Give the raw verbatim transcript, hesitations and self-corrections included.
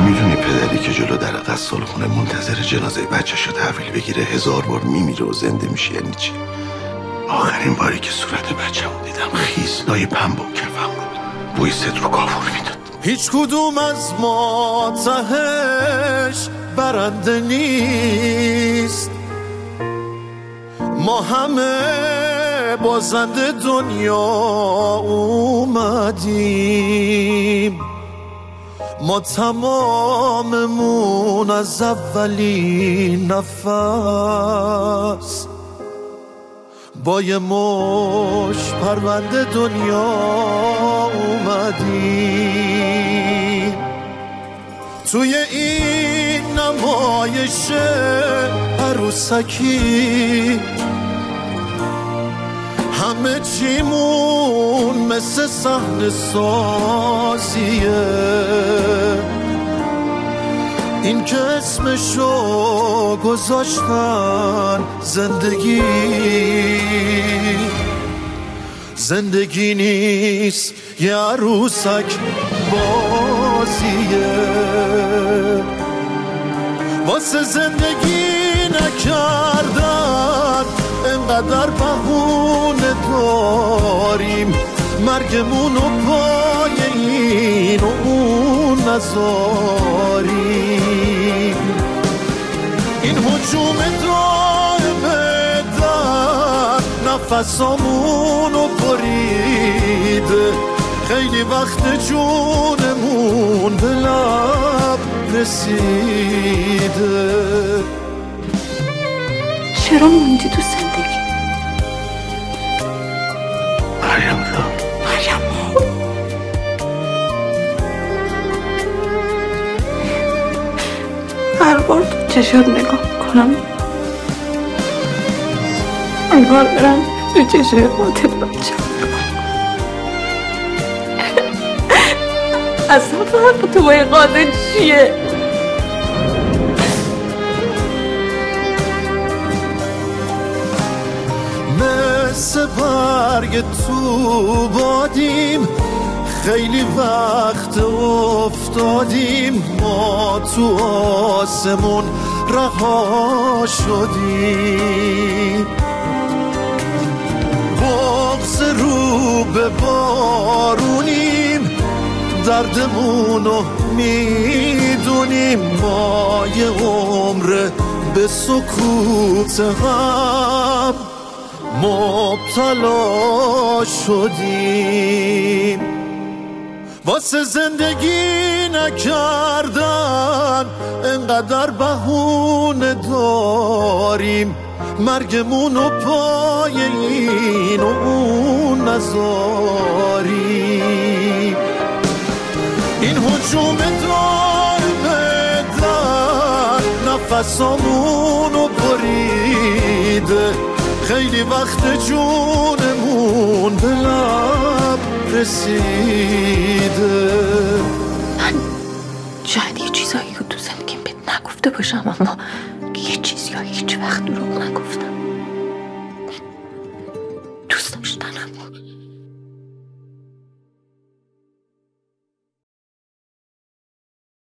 میدونی پدری که جلو در غسالخونه منتظر جنازه بچه‌شو تحویل بگیره هزار بار میمیره و زنده میشه یعنی چی؟ آخرین باری که صورت بچه‌مو دیدم خیسای پنبه و کفم بود، بوی صدر و کافور میداد. هیچ کدوم از ما تهش برنده نیست، ما همه بازنده دنیا اومدیم، ما تماممون از اولین نفس با یه مش پرونده دنیا اومدیم. توی این نمایش عروسکی همه چیمون مثل صحنه سازیه، این که اسمشو گذاشتن زندگی، زندگی نیست یه عروسک بازیه. واسه زندگی نکردن انقدر بهونه داریم، مرگمونو پای این و اون نذاریم. این هجوم دائمه در نفسامونو بریده، خیلی وقت جونمون به لب رسیده. چرا موندی تو زندگی؟ مریم جان، مریم هر بار تو چشات نگاه کنم انگار برم تو چشای قاتل بچم اصلا فرق تو با این قاتل چیه؟ مثل برگ تو بادیم، خیلی وقت افتادیم، ما تو آسمون رها شدیم. بغض رو به بارونیم، دردمونو میدونیم، ما یه عمر به سکوت هم مبتلا شدیم. واسه زندگی نکردن انقدر بهونه داریم، مرگمونو پای این و اون نذاریم. این هجوم دائمه در نفسامونو بریده، خیلی وقت جونمون به لب رسیده. من شاید یه چیزایی که تو زندگیم بهت نگفته باشم، اما یه چیزی ها هیچ وقت دروغ نگفتم.